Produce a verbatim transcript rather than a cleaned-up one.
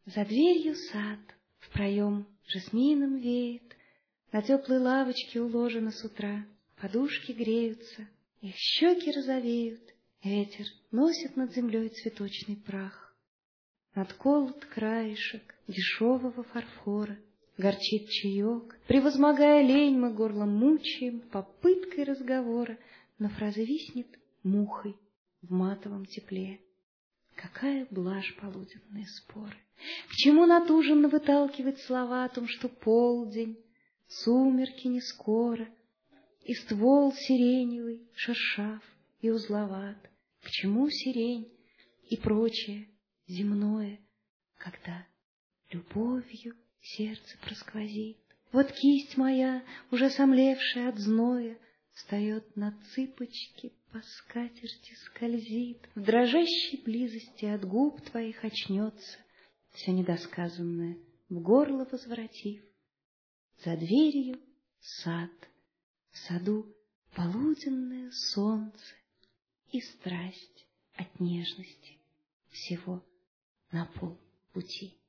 За дверью сад, в проем жасмином веет, на теплой лавочке уложено с утра, подушки греются, их щеки розовеют, ветер носит над землей цветочный прах. Надколот краешек дешевого фарфора, горчит чаек, превозмогая лень, мы горлом мучаем попыткой разговора, но фраза виснет мухой в матовом тепле. Какая блажь полуденные споры! К чему натуженно выталкивать слова о том, что полдень, сумерки не скоро, и ствол сиреневый, шершав и узловат? К чему сирень и прочее земное, когда любовью сердце просквозит? Вот кисть моя, уже сомлевшая от зноя, встает на цыпочки, по скатерти скользит, в дрожащей близости от губ твоих очнется, все недосказанное в горло возвратив. За дверью сад, в саду полуденное солнце и страсть от нежности всего на полпути.